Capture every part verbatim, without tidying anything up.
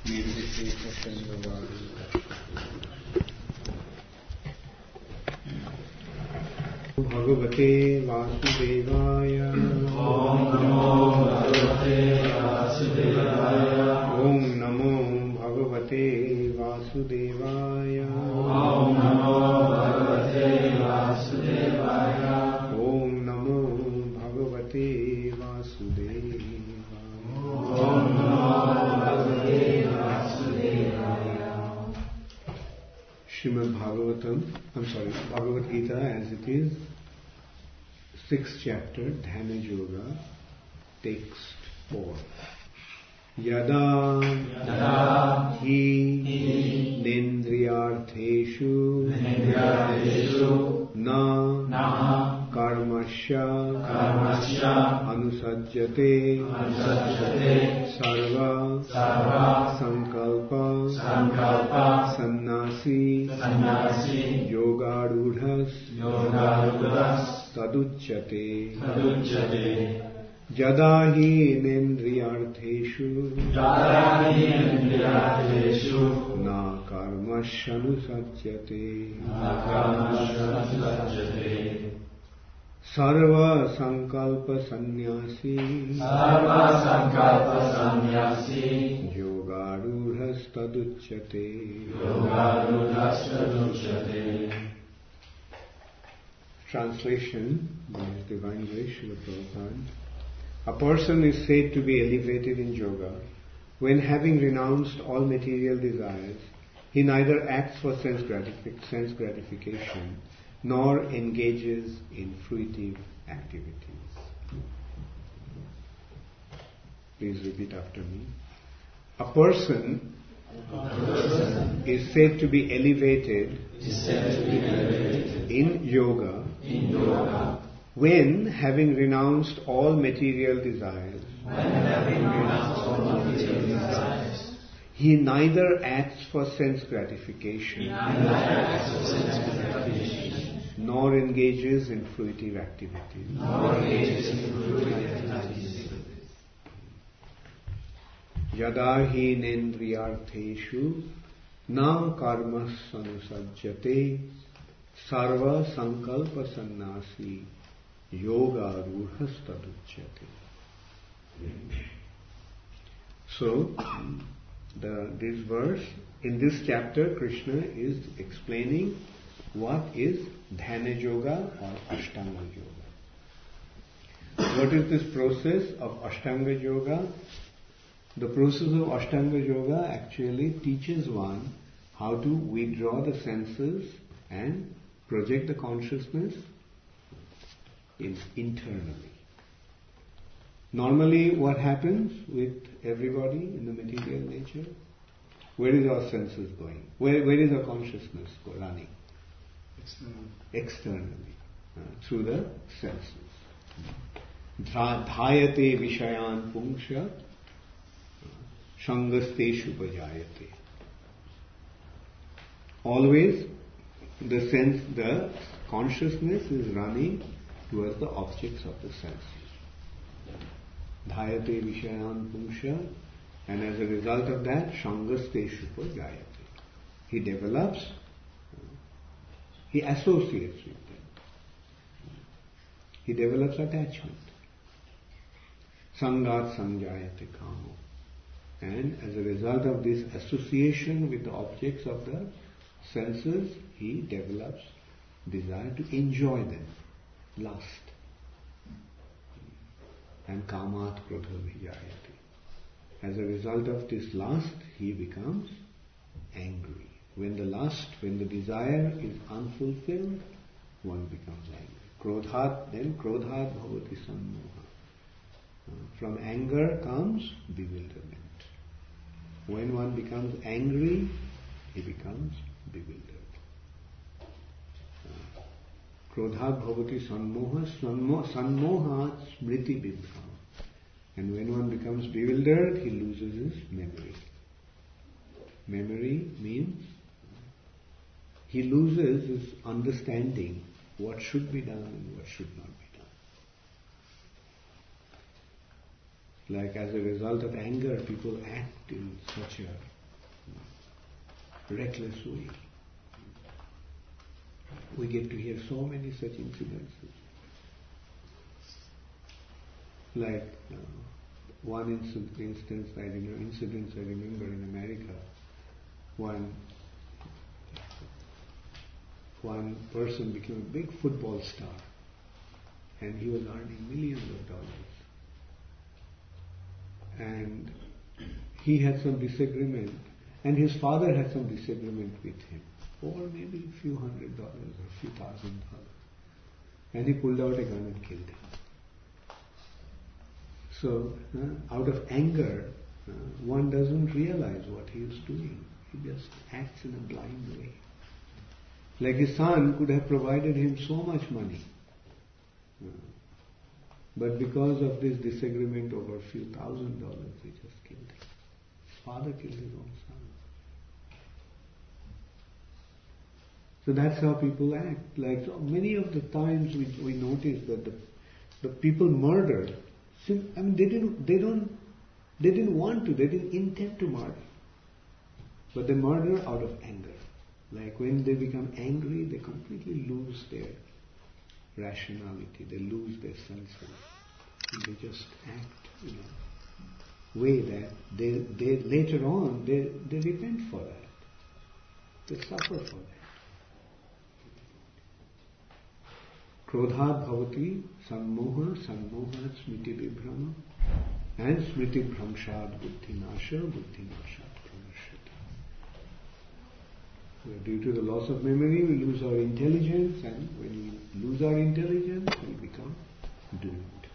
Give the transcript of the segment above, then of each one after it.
Bhagavate Vasudevaya. Om Namo Bhagavate Vasudevaya. Om Namo Bhagavate Vasudevaya. Om Namo Bhagavate Vasudevaya. Om Namo Bhagavate Vasudevaya. Om Namo Bhagavate Vasudevaya. Srimad Bhagavatam, I'm sorry, Bhagavad Gita as it is, sixth chapter, Dhyana Yoga, text four. Yada, Yada hi hi nendriyartheshu nendriyartheshu na na karmasya karmasya anusajjate anusajjate sarva sarva sankalpa sankalpa sannasi sannasi yogarudhas yogarudhas taduchyate taduchyate yada hi nendriyartheshu yada hi nendriyartheshu na karmasyanusajjate na karmasyanusajjate sarva sankalpa sannyasi sarva sankalpa sannyasi yogarudhas taduchyate yogarudhas taduchyate. Translation by His Divine Grace Srila Prabhupada. A person is said to be elevated in yoga when, having renounced all material desires, he neither acts for sense, gratific- sense gratification nor engages in fruitive activities. Please repeat after me. A person is said to be elevated Is said to be elevated in yoga in yoga when, having renounced all material desires, when having renounced all material desires, he neither acts for sense gratification neither acts for sense gratification nor engages in fruitive activities. nor engages in fruitive activities. Yada hi nendriyartheshu na karmas anusajjate sarva sankalpa sannasi yoga rudhas taduchyate. So, the, this verse, in this chapter, Krishna is explaining what is Dhyana Yoga or Ashtanga Yoga. What is this process of Ashtanga Yoga? The process of Ashtanga Yoga actually teaches one how to withdraw the senses and project the consciousness in, internally. Normally what happens with everybody in the material nature? Where is our senses going? Where, where is our consciousness go, running? Externally. Externally, uh, through the senses. Dha- Dhayate vishayan pungsha shangasteshu bhajayate. Always the sense, the consciousness is running towards the objects of the senses. Dhayate vishayan pungsha, and as a result of that, shangasteshu bhajayate. He develops, he associates with them. He develops attachment. Sangat sanjayate kamo. And as a result of this association with the objects of the senses, he develops desire to enjoy them, lust. And kamat krodha vijayate. As a result of this lust, he becomes angry. When the lust, when the desire is unfulfilled, one becomes angry. Krodhat, then krodhat bhavati sammoha. From anger comes bewilderment. When one becomes angry, he becomes bewildered. Krodhat bhavati sammoha, sammoha smriti bibham. And when one becomes bewildered, he loses his memory. Memory means he loses his understanding what should be done and what should not be done. Like as a result of anger, people act in such a reckless way. We get to hear so many such incidences. Like uh, one incident, instance I remember, incidents I remember in America. One one person became a big football star, and he was earning millions of dollars. And he had some disagreement, and his father had some disagreement with him over maybe a few hundred dollars or a few thousand dollars. And he pulled out a gun and killed him. So, uh, out of anger, uh, one doesn't realize what he is doing. He just acts in a blind way. Like his son could have provided him so much money. Uh, but because of this disagreement over a few thousand dollars, he just killed him. His father killed his own son. So that's how people act. Like so many of the times we, we notice that the, the people murder. I mean, they didn't, they don't, they didn't want to, they didn't intend to murder. But they murder out of anger. Like when they become angry, they completely lose their rationality, they lose their senses. And they just act in a way that they, they later on, they, they repent for that. They suffer for that. Krodhat bhavati sammoha sammohat smriti vibhrama and smriti bhramshad buddhi nasha buddhi nashad pranashyati. Due to the loss of memory, we lose our intelligence, and when we lose our intelligence, we become doomed.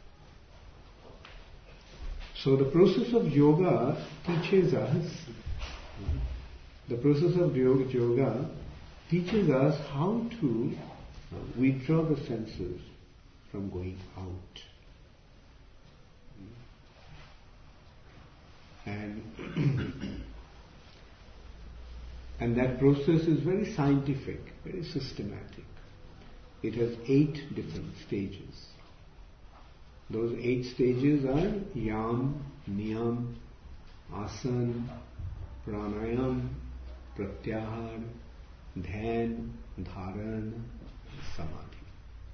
So the process of yoga teaches us, the process of yoga teaches us how to withdraw the senses from going out. And and that process is very scientific, very systematic. It has eight different stages. Those eight stages are yam, niyam, asan, pranayam, pratyahar, dhyan, dharan, samadhi.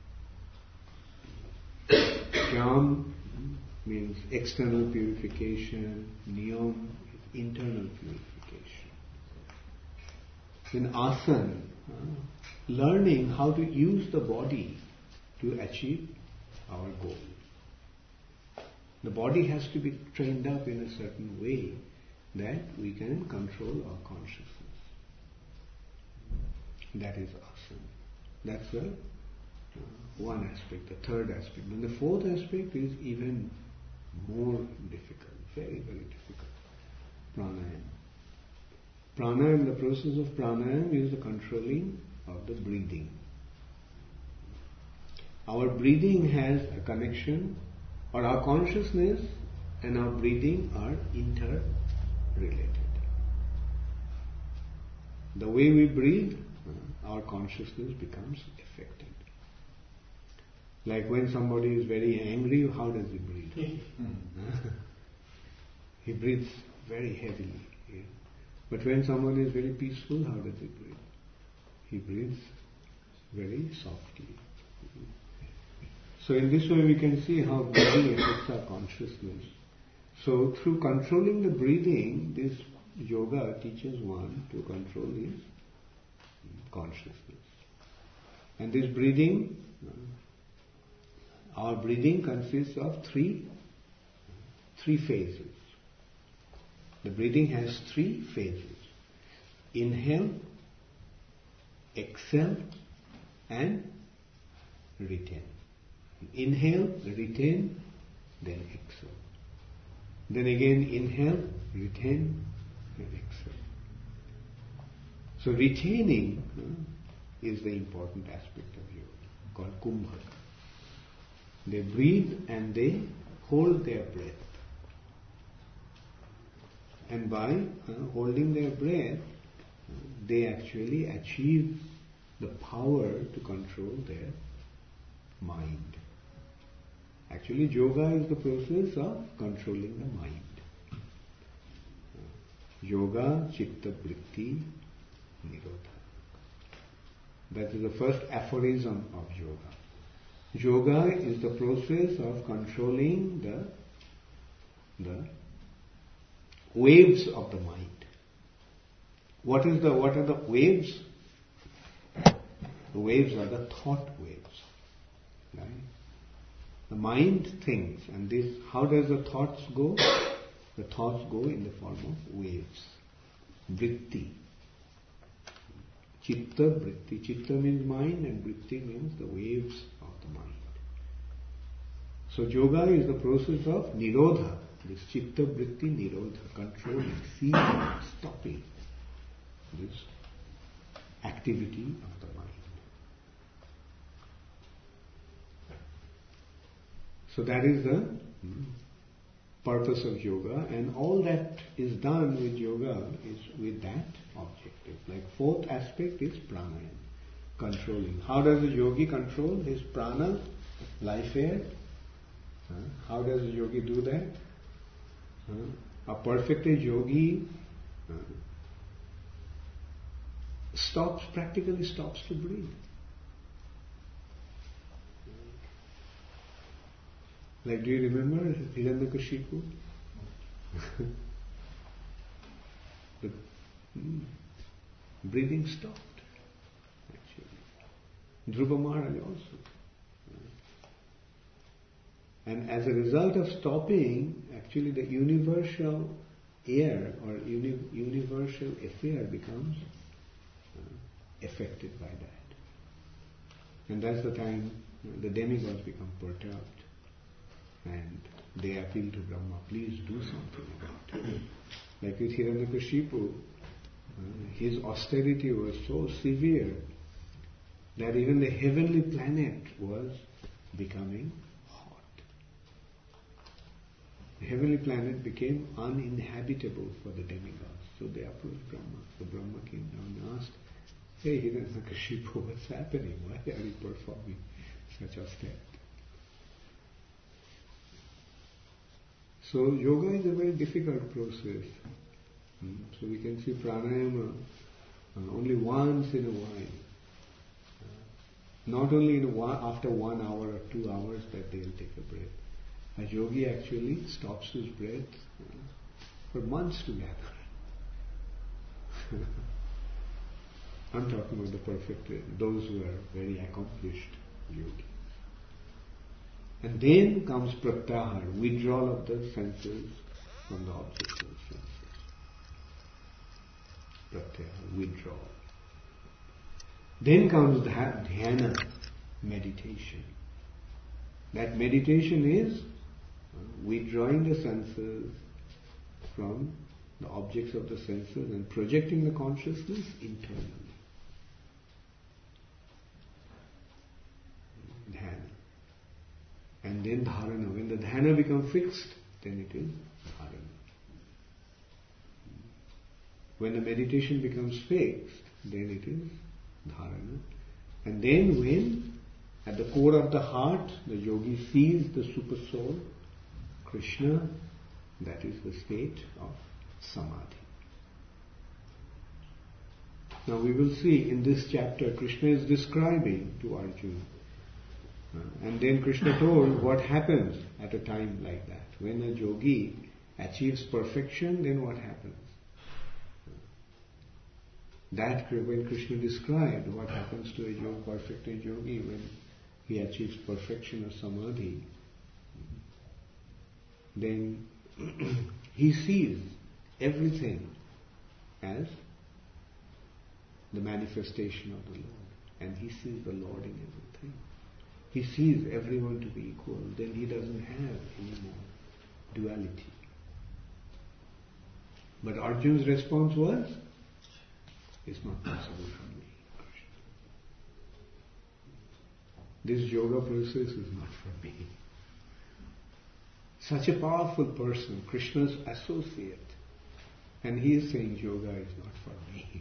Yam means external purification, niyam is internal purification. In asana, uh, learning how to use the body to achieve our goal. The body has to be trained up in a certain way that we can control our consciousness. That is asana. That's the uh, one aspect. The third aspect. And the fourth aspect is even more difficult, very, very difficult. Pranayama. Pranayama, the process of pranayama is the controlling of the breathing. Our breathing has a connection, or our consciousness and our breathing are interrelated. The way we breathe, our consciousness becomes affected. Like when somebody is very angry, how does he breathe? He breathes very heavily. Yeah. But when someone is very peaceful, how does he breathe? He breathes very softly. So in this way we can see how breathing affects our consciousness. So through controlling the breathing, this yoga teaches one to control his consciousness. And this breathing, our breathing consists of three, three phases. The breathing has three phases. Inhale, exhale, and retain. Inhale, retain, then exhale. Then again inhale, retain, and exhale. So retaining uh, is the important aspect of yoga, called kumbhaka. They breathe and they hold their breath. And by uh, holding their breath, uh, they actually achieve the power to control their mind. Actually, yoga is the process of controlling the mind. Uh, Yoga Chitta Vritti Nirodha. That is the first aphorism of yoga. Yoga is the process of controlling the, the waves of the mind. What is the what are the waves? The waves are the thought waves. Right? The mind thinks, and this how does the thoughts go? The thoughts go in the form of waves. Vritti. Chitta, vritti. Chitta means mind and vritti means the waves of the mind. So yoga is the process of nirodha. This chitta, vritti, nirodha. Controlling, seizing, stopping this activity of the mind. So that is the hmm, purpose of yoga, and all that is done with yoga is with that objective. Like fourth aspect is pranayama, controlling. How does a yogi control his prana, life air? Huh? How does a yogi do that? Huh? A perfected yogi uh, stops, practically stops to breathe. Like, do you remember Hiranyakashipu? The hmm, breathing stopped, actually. Dhruva Maharaj also. And as a result of stopping, actually the universal air or uni- universal affair becomes uh, affected by that. And that's the time you know, the demigods become perturbed. And they appeal to Brahma, please do something about it. Like with Hiranyakashipu, uh, his austerity was so severe that even the heavenly planet was becoming hot. The heavenly planet became uninhabitable for the demigods. So they approached Brahma. So Brahma came down and asked, hey Hiranyakashipu, what's happening? Why are you performing such austerity? So yoga is a very difficult process. Hmm. So we can see pranayama uh, only once in a while. Uh, not only in one, after one hour or two hours that they'll take a breath. A yogi actually stops his breath uh, for months together. I'm talking about the perfect, those who are very accomplished yogis. And then comes pratyahara, withdrawal of the senses from the objects of the senses. Pratyahara, withdrawal. Then comes dhyana, meditation. That meditation is withdrawing the senses from the objects of the senses and projecting the consciousness internally. Dhyana. And then dharana. When the dhyana becomes fixed, then it is dharana. When the meditation becomes fixed, then it is dharana. And then when at the core of the heart the yogi sees the super soul, Krishna, that is the state of samadhi. Now we will see in this chapter Krishna is describing to Arjuna. Uh, and then Krishna told what happens at a time like that. When a yogi achieves perfection, then what happens? That when Krishna described what happens to a yogi, perfected yogi when he achieves perfection of samadhi, then he sees everything as the manifestation of the Lord. And he sees the Lord in everything. He sees everyone to be equal. Then he doesn't have any more duality. But Arjuna's response was, it's not possible for me. This yoga process is not for me. Such a powerful person, Krishna's associate, and he is saying yoga is not for me.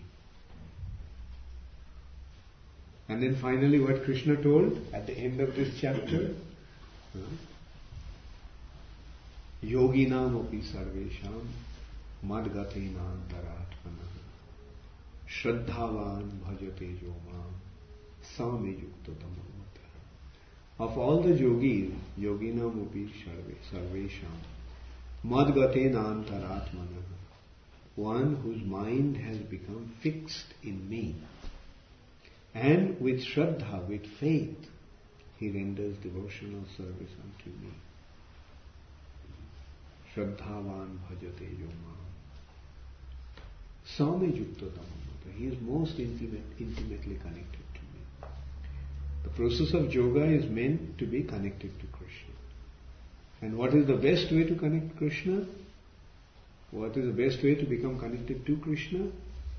And then finally what Krishna told at the end of this chapter, Yoginam api sarvesham madgatenantaratmana shraddhavan bhajate jo mam same yukta tamamata. Of all the yogis, yoginam upi sarve, sarvesham, madgatenantaratmana, one whose mind has become fixed in me, and with shraddha, with faith, he renders devotional service unto me. Shraddhavan bhajate yo mam. Same yukta tamamata. He is most intimate, intimately connected to me. The process of yoga is meant to be connected to Krishna. And what is the best way to connect to Krishna? What is the best way to become connected to Krishna?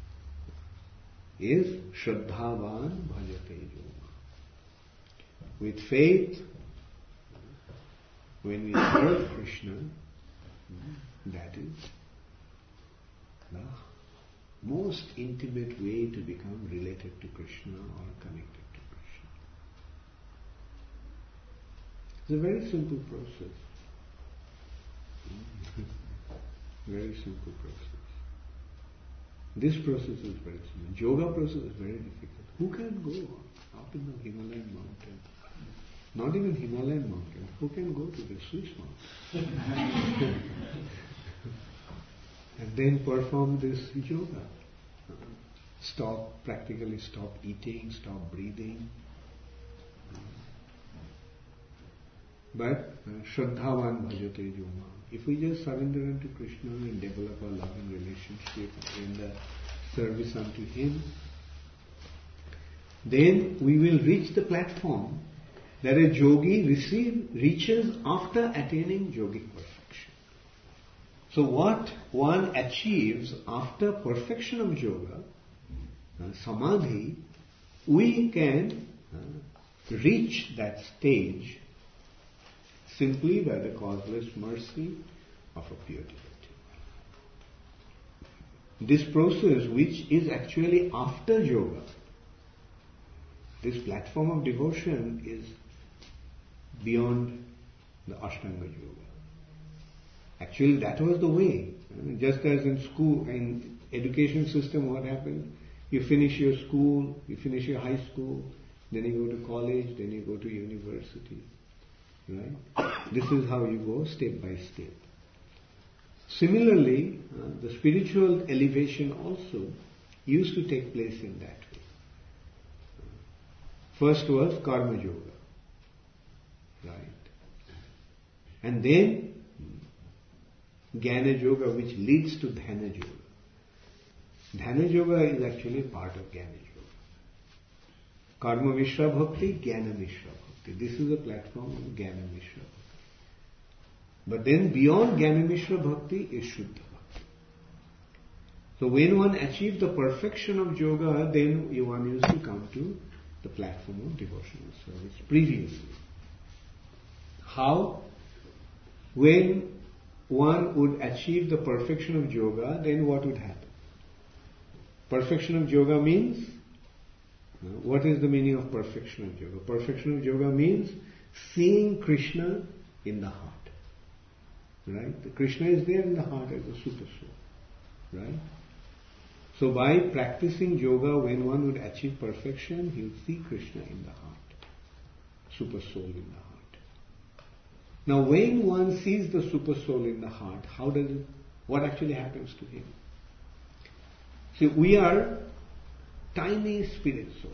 Is Shraddhavan bhajate yo mam. With faith, when we serve Krishna, that is the most intimate way to become related to Krishna or connected to Krishna. It's a very simple process. Very simple process. This process is very simple. Yoga process is very difficult. Who can go up in the Himalayan mountain? Not even Himalayan mountain. Who can go to the Swiss mountain? And then perform this yoga. Stop, practically stop eating, stop breathing. But uh, Shraddhavan bhajate jo mam. If we just surrender unto Krishna and develop a loving relationship and the service unto Him, then we will reach the platform that a yogi receive, reaches after attaining yogic perfection. So what one achieves after perfection of yoga, uh, samadhi, we can uh, reach that stage simply by the causeless mercy of a pure devotee. This process, which is actually after yoga, this platform of devotion is beyond the Ashtanga Yoga. Actually, that was the way. Just as in school, in education system, what happens? You finish your school, you finish your high school, then you go to college, then you go to university. Right? This is how you go step by step. Similarly, uh, the spiritual elevation also used to take place in that way. First was Karma Yoga. Right? And then Jnana Yoga, which leads to Dhyana Yoga. Dhyana Yoga is actually part of Jnana Yoga. Karma Mishra Bhakti, Jnana Mishra Bhakti. This is a platform of Jnana Mishra Bhakti. But then beyond Jnana Mishra Bhakti is Shuddha Bhakti. So when one achieves the perfection of yoga, then one used to come to the platform of devotional service previously. How? When one would achieve the perfection of yoga, then what would happen? Perfection of yoga means, what is the meaning of perfection of yoga? Perfection of yoga means seeing Krishna in the heart. Right? The Krishna is there in the heart as a super soul. Right? So by practicing yoga, when one would achieve perfection, he would see Krishna in the heart. Super soul in the heart. Now when one sees the super soul in the heart, how does it, what actually happens to him? See, we are tiny spirit souls.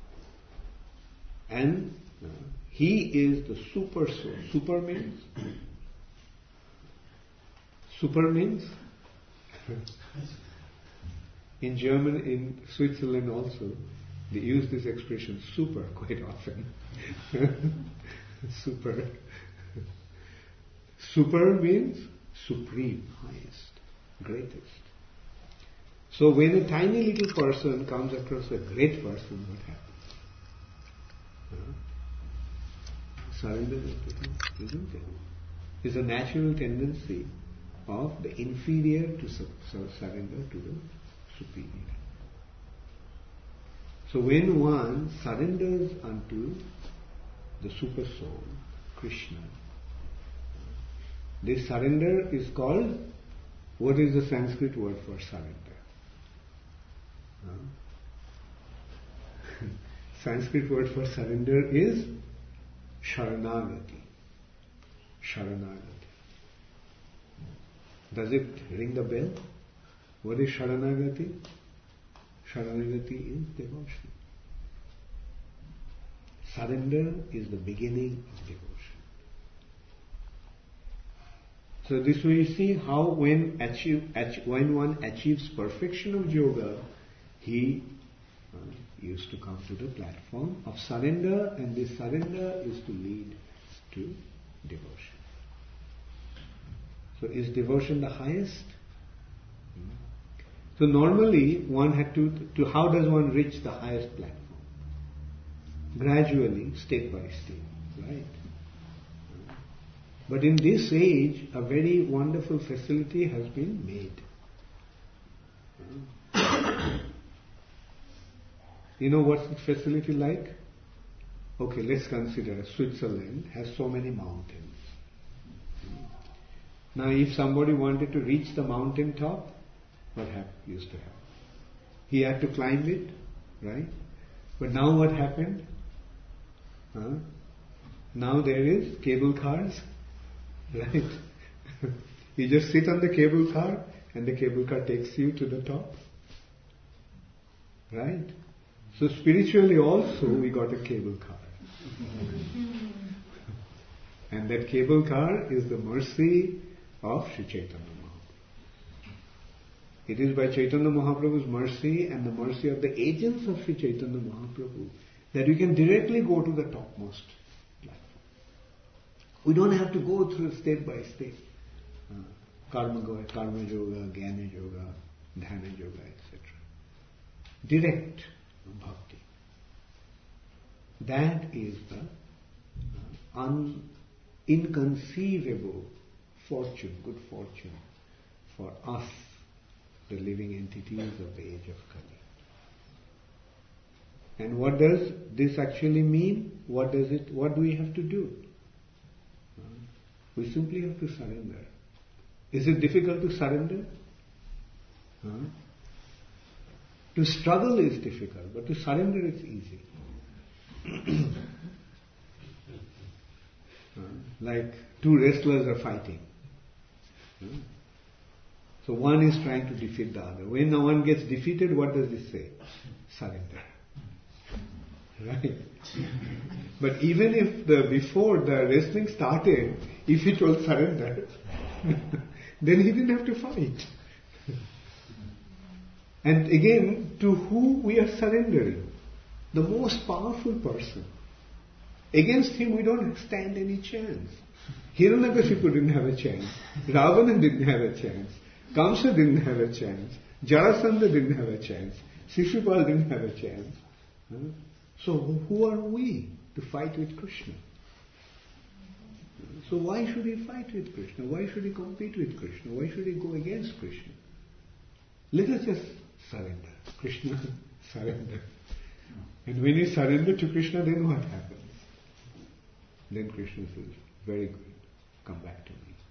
And uh, he is the super soul. Super means? Super means? In German, in Switzerland also, they use this expression super quite often. Super. Super means supreme, highest, greatest. So when a tiny little person comes across a great person, what happens? Huh? Surrender, isn't it? It's a natural tendency of the inferior to su- surrender to the superior. So when one surrenders unto the super soul, Krishna, this surrender is called What is the Sanskrit word for surrender? Huh? Sanskrit word for surrender is Sharanagati. Sharanagati. Does it ring the bell? What is Sharanagati? Sharanagati is devotion. Surrender is the beginning of devotion. So this way you see how when, achieve, ach- when one achieves perfection of yoga, he uh, used to come to the platform of surrender, and this surrender is to lead to devotion. So is devotion the highest? Hmm. So normally one had to, to, how does one reach the highest platform? Gradually, step by step, right? But in this age, a very wonderful facility has been made. You know what's the facility like? Okay, let's consider Switzerland has so many mountains. Now if somebody wanted to reach the mountain top, what happened, used to happen? He had to climb it, right? But now what happened? Huh? Now there is cable cars, right? You just sit on the cable car and the cable car takes you to the top. Right? So spiritually also we got a cable car. And that cable car is the mercy of Sri Chaitanya Mahaprabhu. It is by Chaitanya Mahaprabhu's mercy and the mercy of the agents of Sri Chaitanya Mahaprabhu that we can directly go to the topmost platform. We don't have to go through step by step. Uh, karma, karma yoga, jnana yoga, dhyana yoga, et cetera. Direct bhakti. That is the uh, un, inconceivable fortune, good fortune for us, the living entities of the age of Kali. And what does this actually mean? What does it? What do we have to do? Uh, we simply have to surrender. Is it difficult to surrender? Uh, to struggle is difficult, but to surrender is easy. uh, like two wrestlers are fighting. Uh, so one is trying to defeat the other. When one gets defeated, what does it say? Surrender. Right? But even if the before the wrestling started, if he told surrender, then he didn't have to fight. And again, to who we are surrendering? The most powerful person. Against him we don't stand any chance. Hiranyakashipu didn't have a chance. Ravana didn't have a chance. Kamsa didn't have a chance. Jarasandha didn't have a chance. Shishupal didn't have a chance. Huh? So who are we to fight with Krishna? So why should he fight with Krishna? Why should he compete with Krishna? Why should he go against Krishna? Let us just surrender. Krishna, surrender. And when you surrender to Krishna, then what happens? Then Krishna says, very good, come back to me.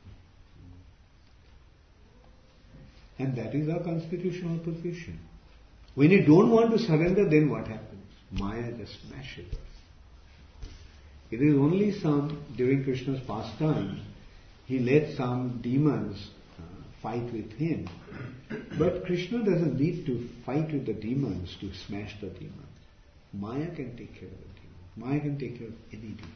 And that is our constitutional position. When you don't want to surrender, then what happens? Maya just smashes us. It is only some, during Krishna's pastimes, he let some demons uh, fight with him. But Krishna doesn't need to fight with the demons to smash the demons. Maya can take care of the demons. Maya can take care of any demon.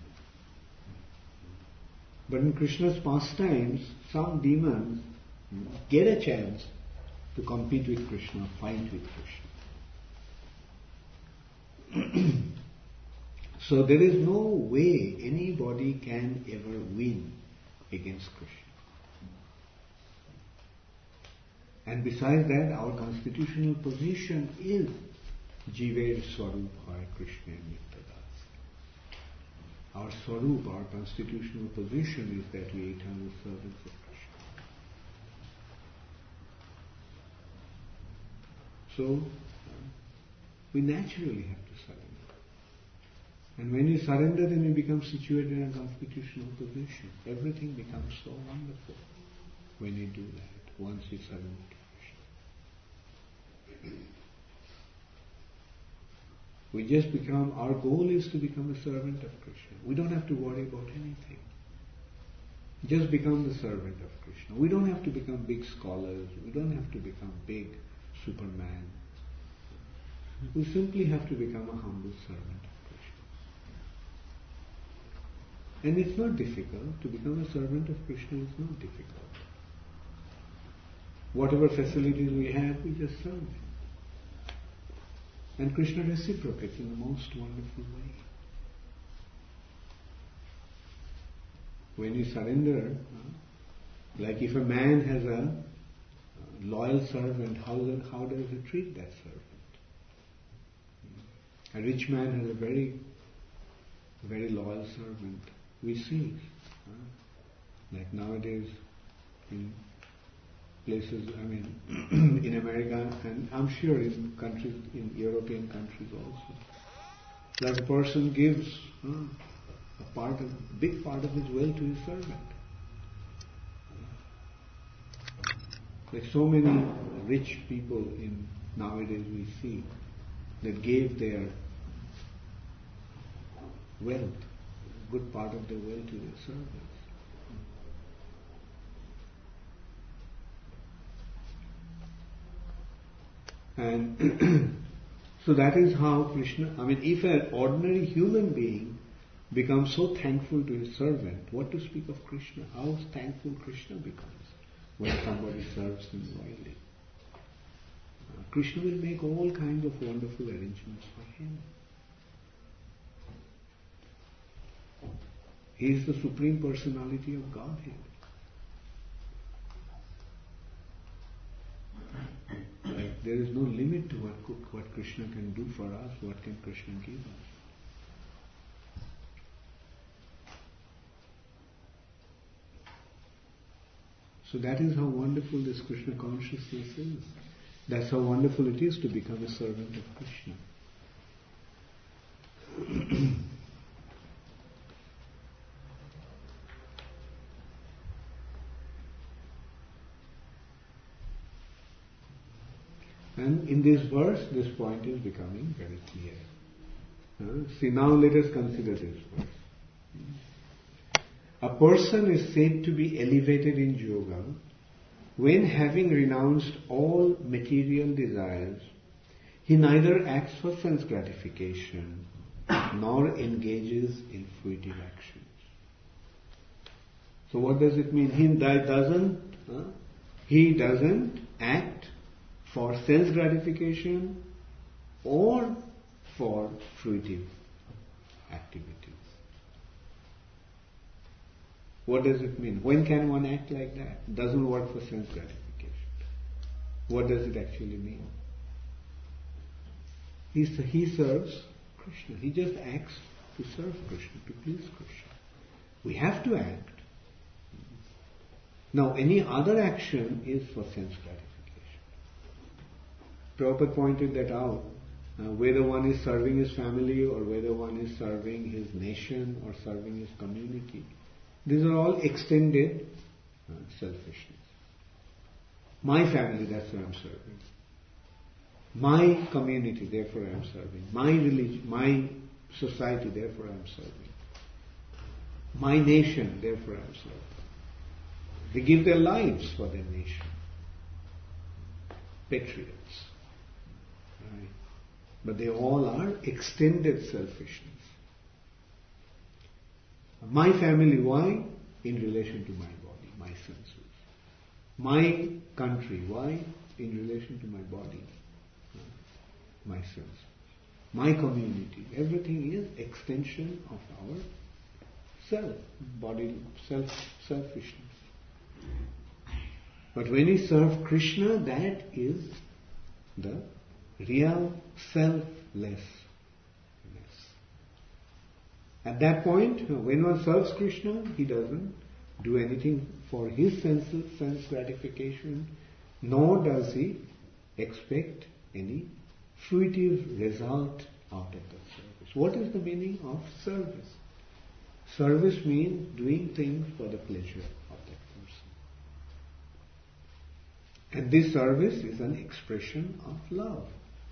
But in Krishna's pastimes, some demons get a chance to compete with Krishna, fight with Krishna. So there is no way anybody can ever win against Krishna. And besides that, our constitutional position is Jiver Swarup Hai Krishna Nityadas. Our Swarup, our constitutional position is that we are eternal servants of Krishna. So, we naturally have to surrender. And when you surrender, then you become situated in a constitutional position. Everything becomes so wonderful when you do that. once we surrender to Krishna. We just become, our goal is to become a servant of Krishna. We don't have to worry about anything. Just become the servant of Krishna. We don't have to become big scholars. We don't have to become big Superman. We simply have to become a humble servant of Krishna. And it's not difficult. To become a servant of Krishna is not difficult. Whatever facilities we have, we just serve Him. And Krishna reciprocates in the most wonderful way. When you surrender, like if a man has a loyal servant, how, how does he treat that servant? A rich man has a very, very loyal servant. We see, like nowadays in places, I mean, in America, and I'm sure in countries, in European countries also, that a person gives uh, a part of, big part of his will to his servant. Like so many rich people in nowadays we see that gave their wealth, a good part of their wealth to their servants. And so that is how Krishna, I mean, if an ordinary human being becomes so thankful to his servant, what to speak of Krishna? How thankful Krishna becomes when somebody serves him loyally. Uh, Krishna will make all kinds of wonderful arrangements for him. He is the Supreme Personality of Godhead. Like, there is no limit to what, what Krishna can do for us, what can Krishna give us. So that is how wonderful this Krishna consciousness is. That's how wonderful it is to become a servant of Krishna. And in this verse, this point is becoming very clear. Uh, see, now let us consider this verse. A person is said to be elevated in yoga when, having renounced all material desires, he neither acts for sense gratification nor engages in fruitive actions. So what does it mean? He doesn't, uh, he doesn't act for sense gratification or for fruitive activities. What does it mean? When can one act like that? It doesn't work for sense gratification. What does it actually mean? He, he serves Krishna. He just acts to serve Krishna, to please Krishna. We have to act. Now, any other action is for sense gratification. Prabhupada pointed that out. Uh, whether one is serving his family or whether one is serving his nation or serving his community, these are all extended uh, selfishness. My family, that's what I'm serving. My community, therefore I'm serving. My religion, my society, therefore I'm serving. My nation, therefore I'm serving. They give their lives for their nation. Patriots. Right? But they all are extended selfishness. My family, why? In relation to my body, my senses. My country, why? In relation to my body, my senses. My community, everything is extension of our self, body, self, selfishness. But when we serve Krishna, that is the real selflessness. At that point, when one serves Krishna, he doesn't do anything for his senses, sense gratification, nor does he expect any fruitive result out of that service. What is the meaning of service? Service means doing things for the pleasure of that person. And this service is an expression of love.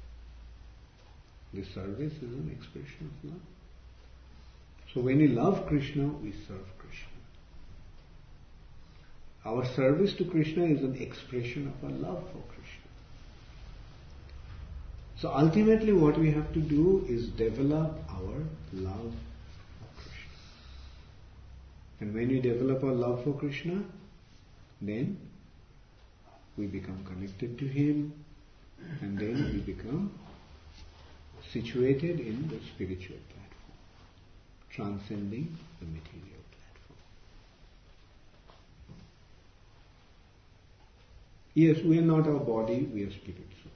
This service is an expression of love. So when we love Krishna, we serve Krishna. Our service to Krishna is an expression of our love for Krishna. So ultimately what we have to do is develop our love for Krishna. And when we develop our love for Krishna, then we become connected to Him, and then we become situated in the spiritual platform, transcending the material platform. Yes, we are not our body, we are spirit soul.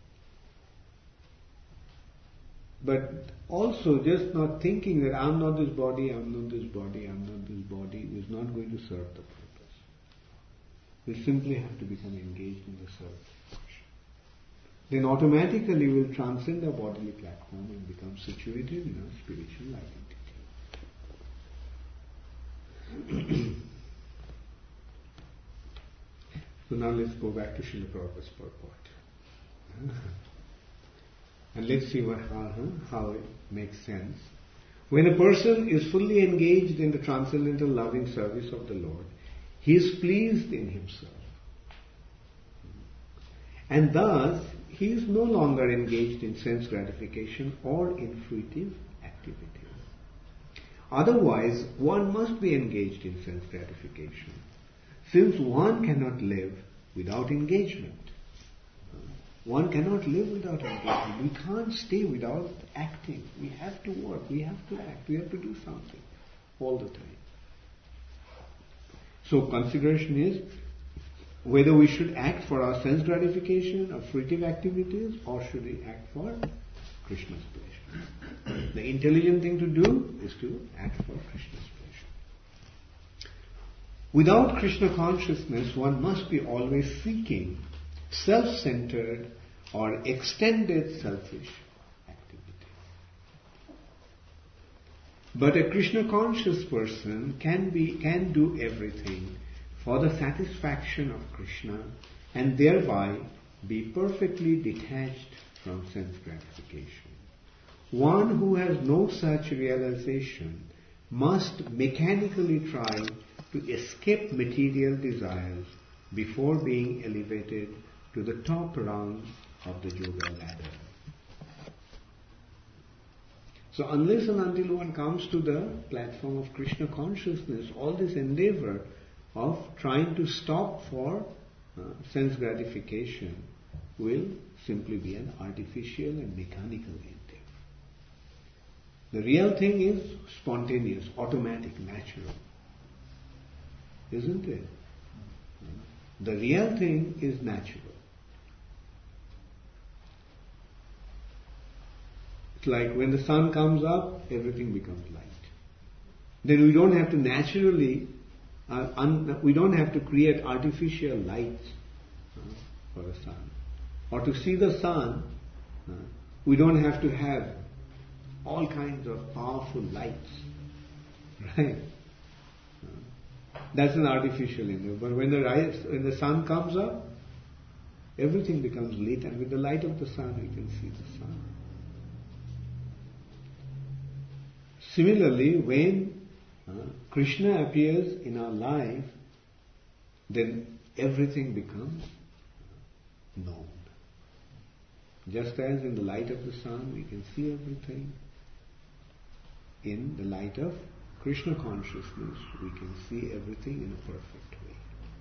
But also just not thinking that I'm not this body, I'm not this body, I'm not this body is not going to serve the purpose. We simply have to become engaged in the service. Then automatically we will transcend our bodily platform and become situated in our spiritual identity. So now let's go back to Srila Prabhupada's purport. And let's see what, how, how it makes sense. When a person is fully engaged in the transcendental loving service of the Lord, he is pleased in himself. And thus, he is no longer engaged in sense gratification or in fruitive activities. Otherwise, one must be engaged in sense gratification, since one cannot live without engagement. One cannot live without engagement. We can't stay without acting. We have to work, we have to act, we have to do something all the time. So consideration is whether we should act for our sense gratification or fruitive activities, or should we act for Krishna's pleasure. The intelligent thing to do is to act for Krishna's pleasure. Without Krishna consciousness, one must be always seeking self-centered or extended selfish activity. But a Krishna conscious person can be can do everything for the satisfaction of Krishna and thereby be perfectly detached from sense gratification. One who has no such realization must mechanically try to escape material desires before being elevated to the top rung of the yoga ladder. So unless and until one comes to the platform of Krishna consciousness, all this endeavor of trying to stop for uh, sense gratification will simply be an artificial and mechanical endeavor. The real thing is spontaneous, automatic, natural. Isn't it? The real thing is natural. It's like when the sun comes up, everything becomes light. Then we don't have to naturally, uh, un- we don't have to create artificial lights uh, for the sun. Or to see the sun, uh, we don't have to have all kinds of powerful lights. Right? Uh, that's an artificial endeavor. But when the, rise, when the sun comes up, everything becomes lit, and with the light of the sun we can see the sun. Similarly, when uh, Krishna appears in our life, then everything becomes known. Just as in the light of the sun we can see everything, in the light of Krishna consciousness we can see everything in a perfect way.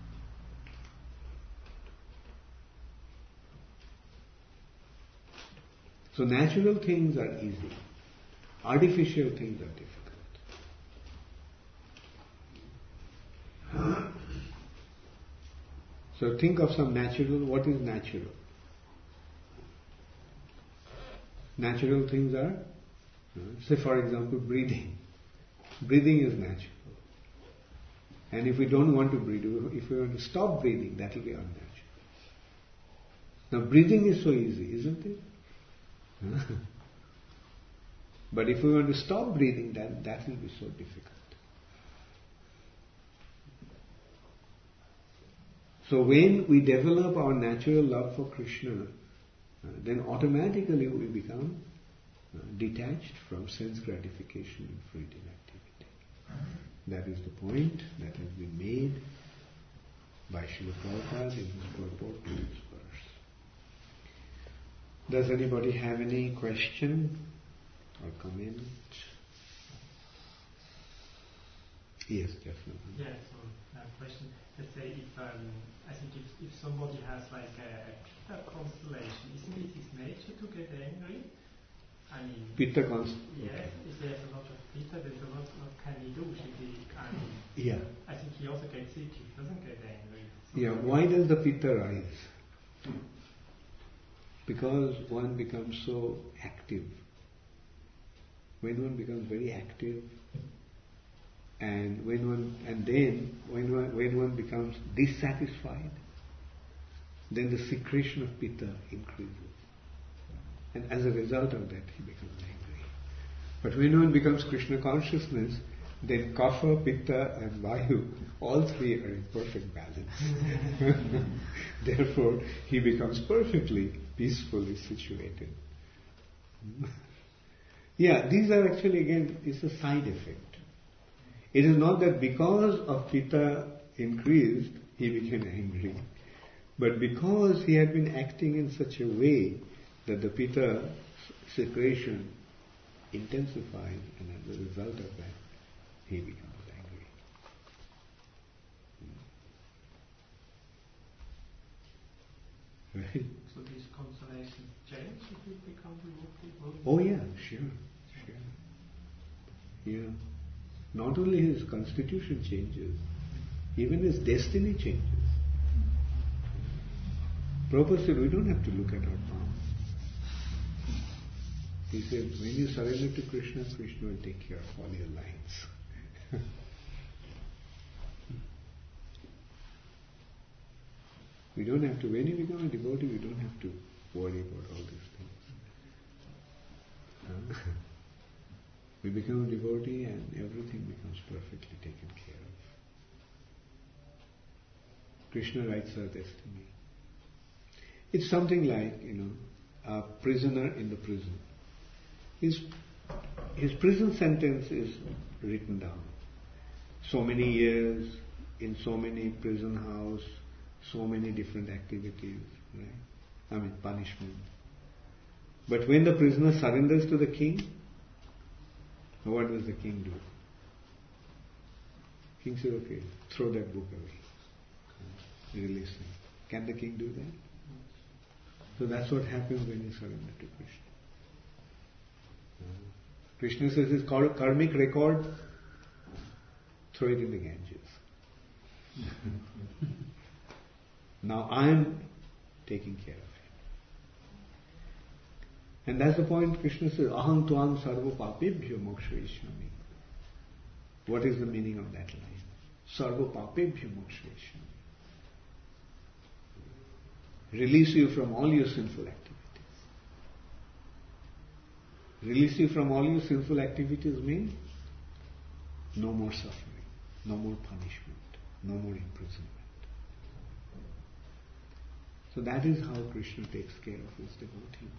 So natural things are easy. Artificial things are difficult. So think of some natural, what is natural? Natural things are, say for example, breathing. Breathing is natural. And if we don't want to breathe, if we want to stop breathing, that will be unnatural. Now breathing is so easy, isn't it? But if we want to stop breathing, then that will be so difficult. So when we develop our natural love for Krishna, uh, then automatically we become uh, detached from sense gratification and fruitive activity. That is the point that has been made by Srila Prabhupada in his purport to this verse. Does anybody have any question or comment? Yes, definitely. Yeah, so uh, question. Let's say if um, I think if, if somebody has like a Pitta constellation, isn't it his nature to get angry? I mean, Pitta constellation. Yes, if there's a lot of Pitta, there's a lot. What can he do? Should he? I mean, Yeah. I think he also gets sick. He doesn't get angry. So Yeah. Why does the Pitta rise? Because one becomes so active. When one becomes very active, and when one, and then when one, when one becomes dissatisfied, then the secretion of Pitta increases, and as a result of that, he becomes angry. But when one becomes Krishna consciousness, then Kapha, Pitta, and Vayu, all three are in perfect balance. Therefore, he becomes perfectly peacefully situated. Yeah, these are actually, again, it's a side effect. It is not that because of Pitta increased, he became angry, but because he had been acting in such a way that the Pitta secretion intensified, and as a result of that, he becomes angry. Right? So these constellations change if you become devotee? Oh yeah, sure, sure. Yeah. Not only his constitution changes, even his destiny changes. Prabhupada said, we don't have to look at our palm. He said, when you surrender to Krishna, Krishna will take care of all your lines. We don't have to, when you become a devotee, we don't have to worry about all these things. Huh? We become a devotee and everything becomes perfectly taken care of. Krishna writes our destiny. It's something like, you know, a prisoner in the prison. His, his prison sentence is written down. So many years in so many prison house, so many different activities, right? I mean, punishment. But when the prisoner surrenders to the king, what does the king do? King says, okay, throw that book away. Release him. Can the king do that? So that's what happens when you surrender to Krishna. Krishna says his karmic record, throw it in the Ganges. Now I am taking care of it. And that's the point Krishna says, aham tuam sarva papebhyo mokshayishyami. What is the meaning of that line? Sarva papebhyo mokshayishyami. Release you from all your sinful activities. Release you from all your sinful activities means no more suffering, no more punishment, no more imprisonment. So that is how Krishna takes care of his devotees.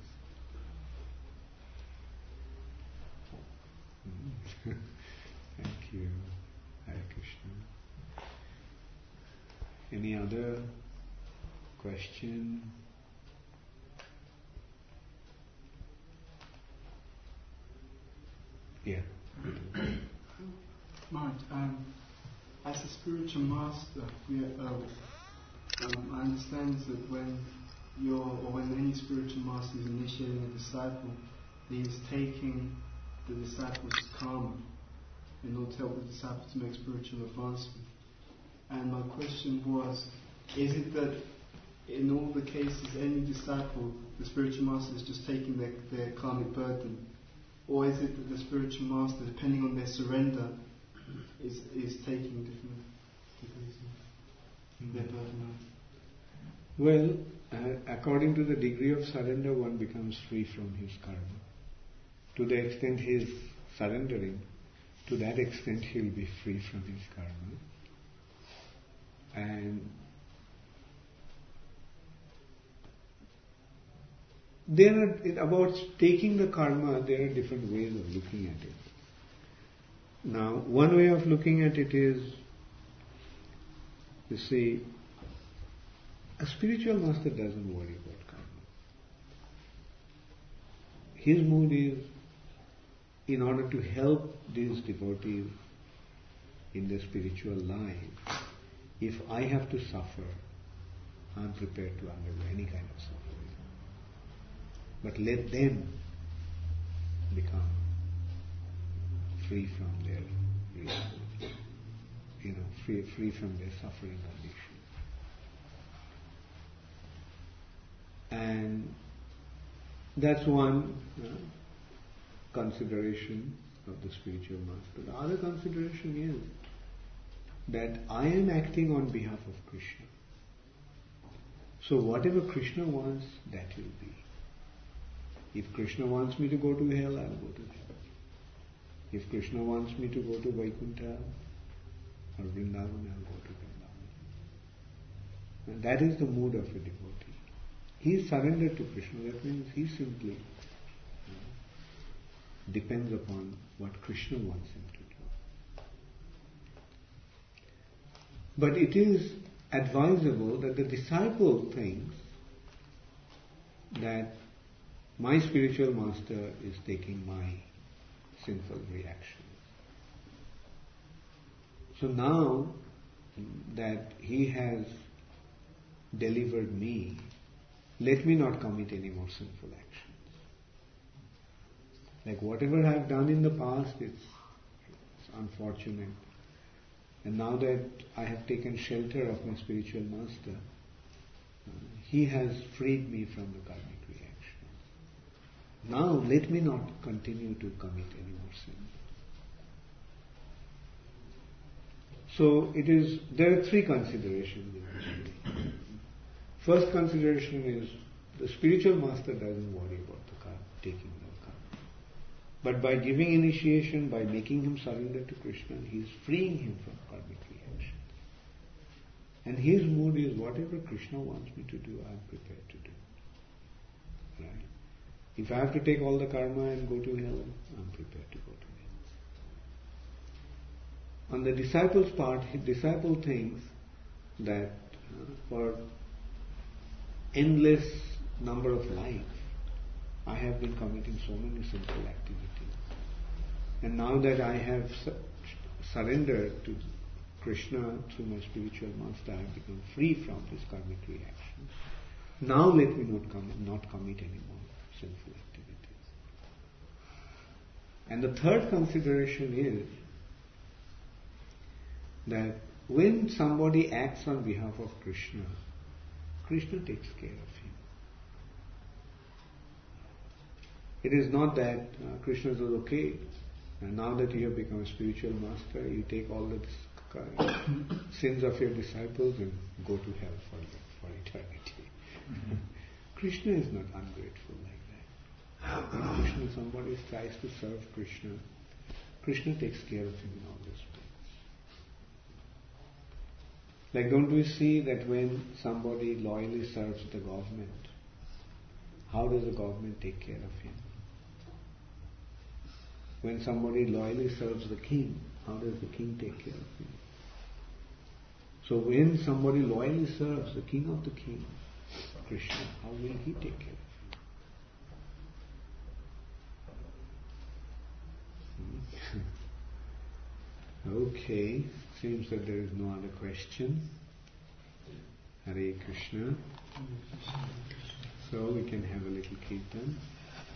Thank you. Hare Krishna. Any other question? Yeah. Right. Um, as a spiritual master, we are, uh, um, I understand that when you're, or when any spiritual master is initiating a disciple, he is taking the disciple's karma in order to help the disciple to make spiritual advancement. And my question was, is it that in all the cases, any disciple, the spiritual master is just taking their, their karmic burden? Or is it that the spiritual master, depending on their surrender, is is taking different degrees of their burden? Well, uh, according to the degree of surrender, one becomes free from his karma. To the extent he is surrendering, to that extent he will be free from his karma. And there are, about taking the karma, there are different ways of looking at it. Now, one way of looking at it is, you see, a spiritual master doesn't worry about karma. His mood is, in order to help these devotees in their spiritual life, if I have to suffer, I am prepared to undergo any kind of suffering. But let them become free from their, you know, free, free from their suffering condition. And that's one uh, consideration of the spiritual master. The other consideration is that I am acting on behalf of Krishna. So whatever Krishna wants, that will be. If Krishna wants me to go to hell, I'll go to hell. If Krishna wants me to go to Vaikuntha or Vrindavan, I'll go to Vrindavan. And that is the mood of a devotee. He is surrendered to Krishna. That means he simply you know, depends upon what Krishna wants him to do. But it is advisable that the disciple thinks that my spiritual master is taking my sinful reaction. So now that he has delivered me, let me not commit any more sinful actions. Like whatever I have done in the past, it's, it's unfortunate. And now that I have taken shelter of my spiritual master, uh, he has freed me from the karmic reaction. Now let me not continue to commit any more sin. So it is, there are three considerations in this. First consideration is the spiritual master doesn't worry about the karma, taking the karma. But by giving initiation, by making him surrender to Krishna, he is freeing him from karmic reaction. And his mood is whatever Krishna wants me to do, I am prepared to do. Right? If I have to take all the karma and go to hell, I am prepared to go to hell. On the disciple's part, the disciple thinks that uh, for endless number of lives, I have been committing so many sinful activities. And now that I have su- surrendered to Krishna through my spiritual master, I have become free from this karmic reaction. Now let me not, com- not commit any more sinful activities. And the third consideration is that when somebody acts on behalf of Krishna, Krishna takes care of him. It is not that uh, Krishna says, okay, and now that you have become a spiritual master, you take all the uh, sins of your disciples and go to hell for, for eternity. Mm-hmm. Krishna is not ungrateful like that. When Krishna, somebody tries to serve Krishna, Krishna takes care of him in all respects. Like, don't we see that when somebody loyally serves the government, how does the government take care of him? When somebody loyally serves the king, how does the king take care of him? So when somebody loyally serves the king of the kings, Krishna, how will he take care of him? Okay, seems that there is no other question. Hare Krishna. So we can have a little kirtan.